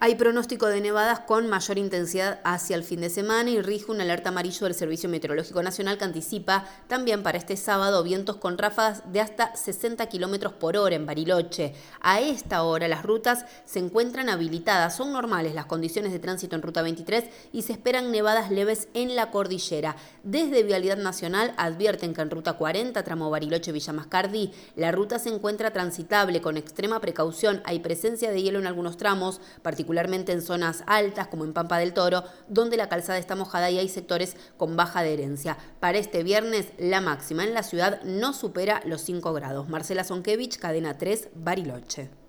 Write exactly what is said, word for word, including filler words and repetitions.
Hay pronóstico de nevadas con mayor intensidad hacia el fin de semana y rige una alerta amarillo del Servicio Meteorológico Nacional que anticipa también para este sábado vientos con ráfagas de hasta sesenta kilómetros por hora en Bariloche. A esta hora las rutas se encuentran habilitadas, son normales las condiciones de tránsito en Ruta veintitrés y se esperan nevadas leves en la cordillera. Desde Vialidad Nacional advierten que en Ruta cuarenta, tramo Bariloche-Villa Mascardi, la ruta se encuentra transitable con extrema precaución. Hay presencia de hielo en algunos tramos, particularmente particularmente en zonas altas como en Pampa del Toro, donde la calzada está mojada y hay sectores con baja adherencia. Para este viernes, la máxima en la ciudad no supera los cinco grados. Marcela Zonkevich, Cadena tres, Bariloche.